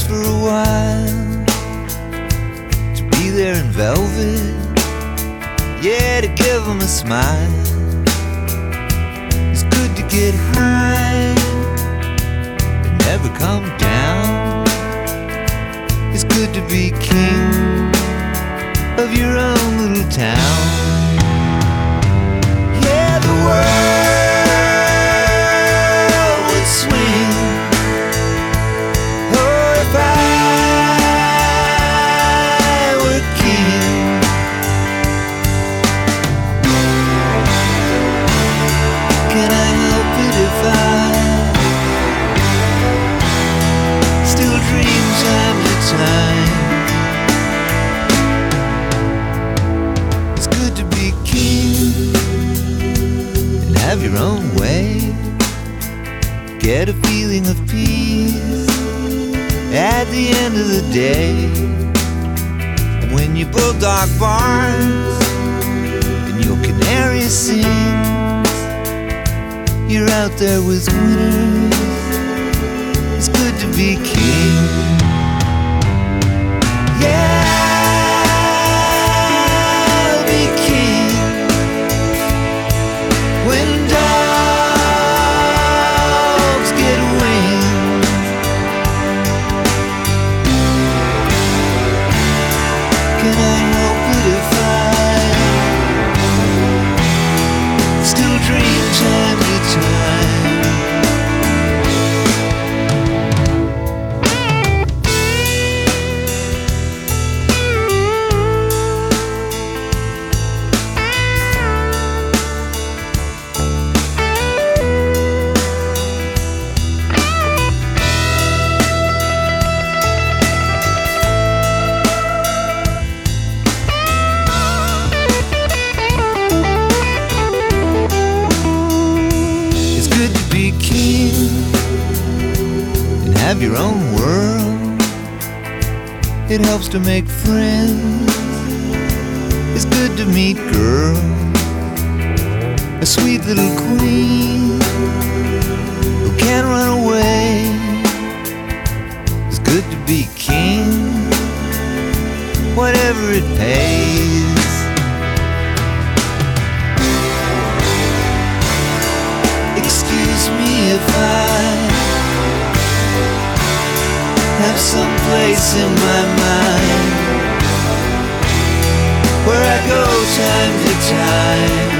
for a while, to be there in velvet, yeah, to give them a smile. It's good to get high and never come down. It's good to be king of your own little town. Yeah, the world would swing, oh, if I were king. Can I help it if I still dream time to time? It's good to be king and have your own way. Get a feeling of peace at the end of the day. And when your bulldog barks and your canary sings, you're out there with winners. It's good to be king. Yeah, I'll be king when dogs get wings. Can I help it if I still dream time to time? And have your own world. It helps to make friends. It's good to meet girls, a sweet little queen who can't run away. It's good to be king, whatever it pays. Excuse me if I have some place in my mind where I go time to time.